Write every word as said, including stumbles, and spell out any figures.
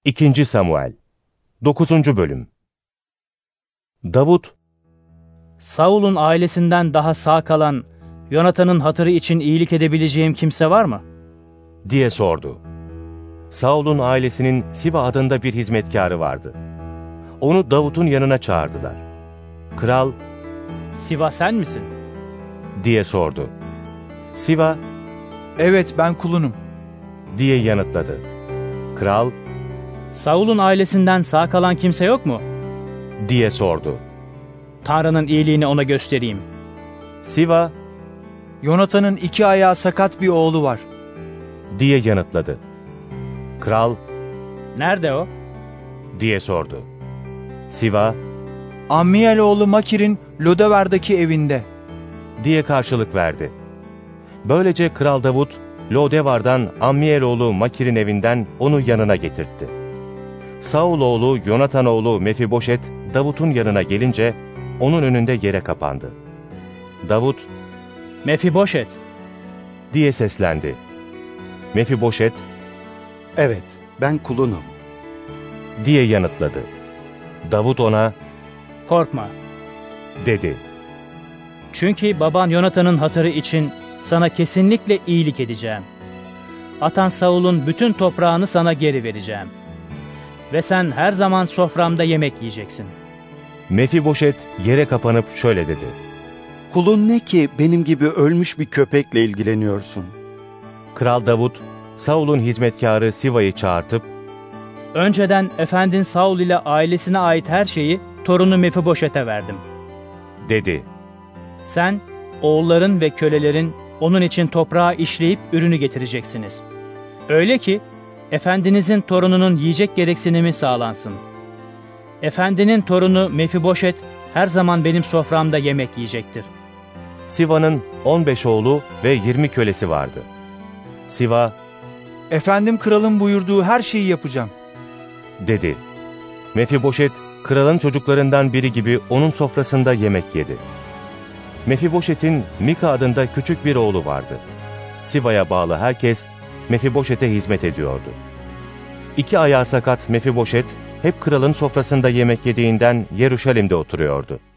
İkinci Samuel dokuzuncu Bölüm. Davut, Saul'un ailesinden daha sağ kalan, Yonatan'ın hatırı için iyilik edebileceğim kimse var mı? diye sordu. Saul'un ailesinin Siva adında bir hizmetkarı vardı. Onu Davut'un yanına çağırdılar. Kral, Siva sen misin? diye sordu. Siva, Evet, ben kulunum. diye yanıtladı. Kral, Saul'un ailesinden sağ kalan kimse yok mu? diye sordu. Tanrı'nın iyiliğini ona göstereyim. Siva, Yonatan'ın iki ayağı sakat bir oğlu var. diye yanıtladı. Kral, Nerede o? diye sordu. Siva, Ammiel oğlu Makir'in Lodevar'daki evinde. diye karşılık verdi. Böylece Kral Davut, Lodevar'dan Ammiel oğlu Makir'in evinden onu yanına getirtti. Saul oğlu Yonatan oğlu Mefiboşet, Davut'un yanına gelince onun önünde yere kapandı. Davut, Mefiboşet. diye seslendi. Mefiboşet, Evet, ben kulunum. diye yanıtladı. Davut ona, Korkma. dedi. Çünkü baban Yonatan'ın hatırı için sana kesinlikle iyilik edeceğim. Atan Saul'un bütün toprağını sana geri vereceğim. Ve sen her zaman soframda yemek yiyeceksin. Mefiboşet yere kapanıp şöyle dedi. Kulun ne ki benim gibi ölmüş bir köpekle ilgileniyorsun? Kral Davut, Saul'un hizmetkarı Siva'yı çağırtıp, Önceden efendin Saul ile ailesine ait her şeyi torunu Mefiboşet'e verdim. dedi. Sen, oğulların ve kölelerin onun için toprağa işleyip ürünü getireceksiniz. Öyle ki, efendinizin torununun yiyecek gereksinimi sağlansın. Efendinin torunu Mefiboşet her zaman benim soframda yemek yiyecektir. Siva'nın on beş oğlu ve yirmi kölesi vardı. Siva, Efendim kralın buyurduğu her şeyi yapacağım. dedi. Mefiboşet, kralın çocuklarından biri gibi onun sofrasında yemek yedi. Mefiboşet'in Mika adında küçük bir oğlu vardı. Siva'ya bağlı herkes Mefiboşet'e hizmet ediyordu. İki ayağı sakat Mefiboşet, hep kralın sofrasında yemek yediğinden Yeruşalim'de oturuyordu.